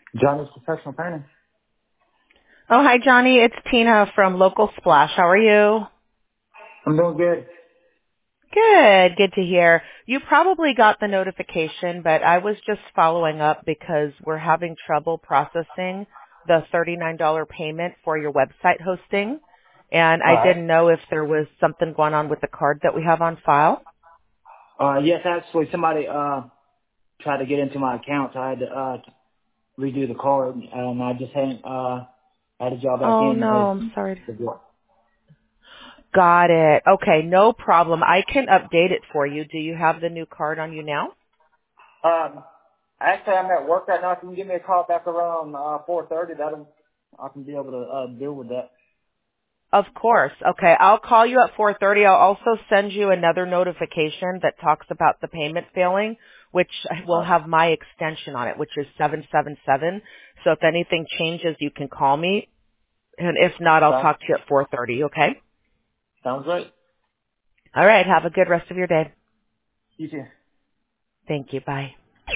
Johnny's professional painting. Oh, hi, Johnny. It's Tina from Local Splash. How are you? I'm doing good. Good. Good to hear. You probably got the notification, but I was just following up because we're having trouble processing the $39 payment for your website hosting. And All I right. didn't know if there was something going on with the card that we have on file. Yes, actually, somebody tried to get into my account, so I had to redo the card, and I just hadn't added y'all back Oh, in. no. I'm sorry. Got it. Okay. No problem. I can update it for you. Do you have the new card on you now? Um, actually, I'm at work right now. If you can give me a call back around 4:30, I can be able to deal with that. Of course. Okay. I'll call you at 4:30. I'll also send you another notification that talks about the payment failing, which will have my extension on it, which is 777. So if anything changes, you can call me. And if not, I'll So, talk to you at 4:30. Okay? sounds great. All right. Have a good rest of your day. You too. Thank you. Bye.